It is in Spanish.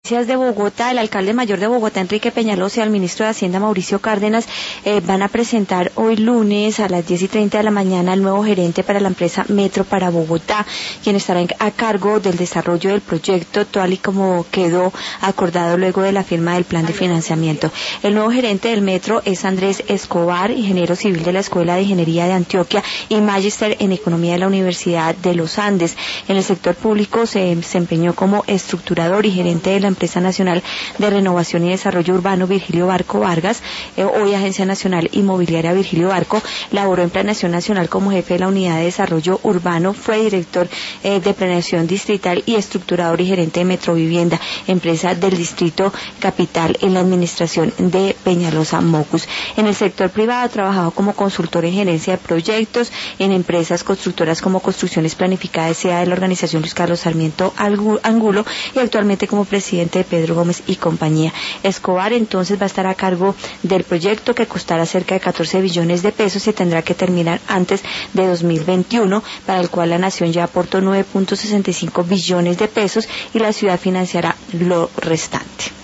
De Bogotá, el alcalde mayor de Bogotá, Enrique Peñalosa, y el ministro de Hacienda, Mauricio Cárdenas, van a presentar hoy lunes a las 10:30 de la mañana al nuevo gerente para la empresa Metro para Bogotá, quien estará a cargo del desarrollo del proyecto, tal y como quedó acordado luego de la firma del plan de financiamiento. El nuevo gerente del Metro es Andrés Escobar, ingeniero civil de la Escuela de Ingeniería de Antioquia y magíster en Economía de la Universidad de los Andes. En el sector público se desempeñó como estructurador y gerente de la Empresa Nacional de Renovación y Desarrollo Urbano Virgilio Barco Vargas, hoy Agencia Nacional Inmobiliaria Virgilio Barco. Laboró en Planeación Nacional como jefe de la Unidad de Desarrollo Urbano, fue director de Planeación Distrital y estructurador y gerente de Metrovivienda, empresa del Distrito Capital en la administración de Peñalosa Mocus. En el sector privado ha trabajado como consultor en gerencia de proyectos en empresas constructoras como Construcciones Planificadas S.A. de la organización Luis Carlos Sarmiento Angulo, y actualmente como presidente de Pedro Gómez y compañía. Escobar entonces va a estar a cargo del proyecto, que costará cerca de 14 billones de pesos y tendrá que terminar antes de 2021, para el cual la nación ya aportó 9.65 billones de pesos y la ciudad financiará lo restante.